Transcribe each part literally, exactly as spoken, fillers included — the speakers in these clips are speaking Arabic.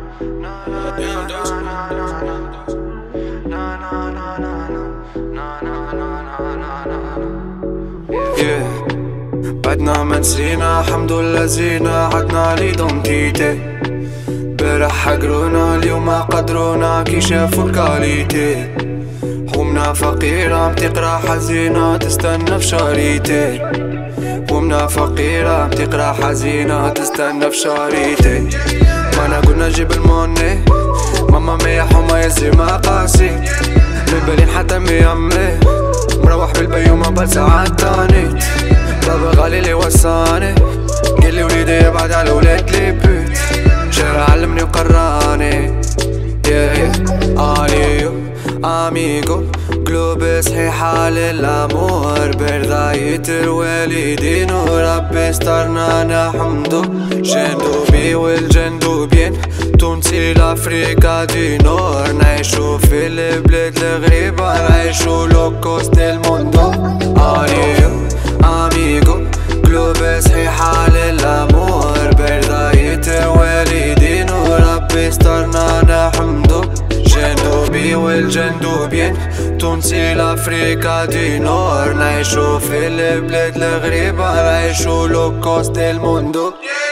بعدنا ما نسينا الحمد لله زينا عدنا ليدونتيتي برح حقرونا اليوم قدرونا كي شافوا الكاليتي حومنا فقيرة بتقرا حزينة تستنى في شريتي حومنا فقيرة بتقرا حزينة تستنى في شريتي ما انا قلنا جيب الموني ماما ميا حومة يزي ما قاسي مبالين حتى ميامي مروح بالبيومة بالساعات تاني بابا غالي لي وصاني قالي وليدي يبعد على ولاد لي بيت شارع علمني وقراني يا يا اليو اميغو قلوب صحيحة للامور برضاية الوالدين وربي سترنا نحمدو جندوبي والجندوبين تونسي لافريكا دي نور نعيشو في البلاد الغريبة نعيشو لوكوست الموندو اليو اميغو قلوب صحيحة للامور برضاية الوالدين وربي سترنا نحمدو جندوبي والجندوبين تونسي لافريكا دي نور نعيشو في البلاد الغريبة نعيشو لوكوست الموندو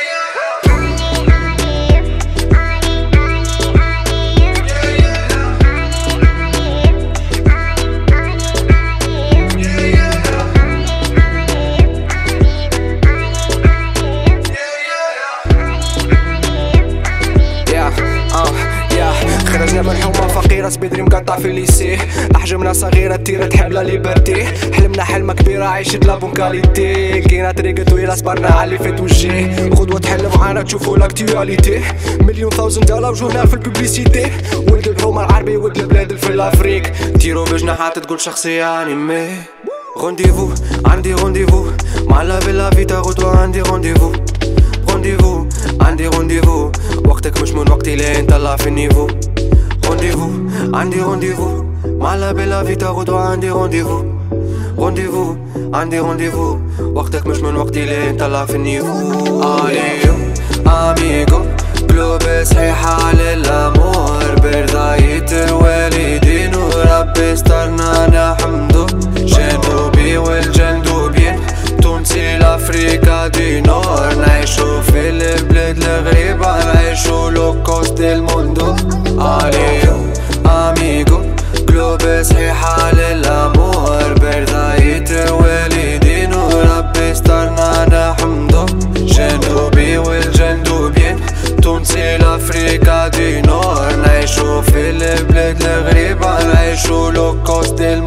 خرجنا من حومة فقيرة سبيدري مقطع في ليسيه أحجامنا صغيرة تيرة تحب لا ليبرتي حلمنا حلمة كبيرة عيشة لا بون كاليتي لقينا طريقة طويلة صبرنا على فات وجيه خدوة تحل معانا تشوفوا لاكتواليتي مليون ثاوزن دولار وجوهنا في الببليسيتي ولد الحومة العربي ولد البلاد في الأفريق تيرو بجناحات تقول شخصية انيمي رونديفو عندي رونديفو مع لا بلا فيتا غدوة عندي رونديفو رونديفو عندي رونديفو وقتك مش من وقتي لين طلع في النيفو رونديفو عندي رونديفو مع لا بلا فيتا غدوة عندي رونديفو رونديفو عندي رونديفو وقتك مش من وقتي لين طلع في النيفو اليو اميغو قلوب صحيحة للامور برضاية الوالدين وربي سترنا نحمدو جندوبي والجندوبين تونسي لافريكا دي نور نعيشو في البلاد الغريبة نعيشو لوكوست الموندو اليو اميغو قلوب صحيحة للامور برضاية الوالدين وربي سترنا نحمدو جندوبي والجندوبين تونسي لافريكا دي نور نعيشو في البلاد الغريبة نعيشو لوكوست الموندو